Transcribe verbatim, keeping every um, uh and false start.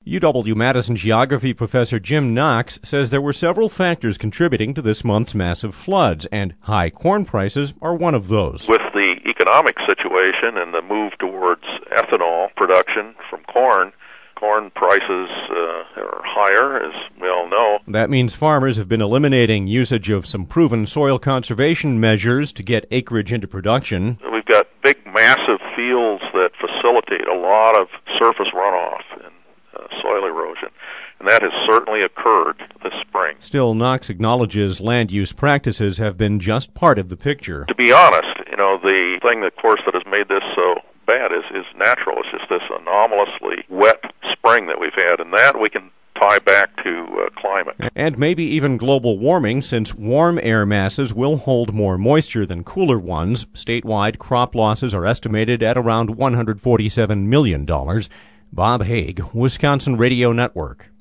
U W-Madison geography professor Jim Knox says there were several factors contributing to this month's massive floods, and high corn prices are one of those. With the economic situation and the move towards ethanol production from corn, corn prices uh, are higher, as we all know. That means farmers have been eliminating usage of some proven soil conservation measures to get acreage into production. We've got big, massive fields that facilitate a lot of surface runoff and uh, soil erosion, and that has certainly occurred this spring. Still, Knox acknowledges land use practices have been just part of the picture. To be honest, you know, the thing, of course, that has made this so bad is, is natural. It's just this anomalously wet spring that we've had, and that we can tie back to uh, climate. And maybe even global warming, since warm air masses will hold more moisture than cooler ones. Statewide, crop losses are estimated at around one hundred forty-seven million dollars. Bob Haig, Wisconsin Radio Network.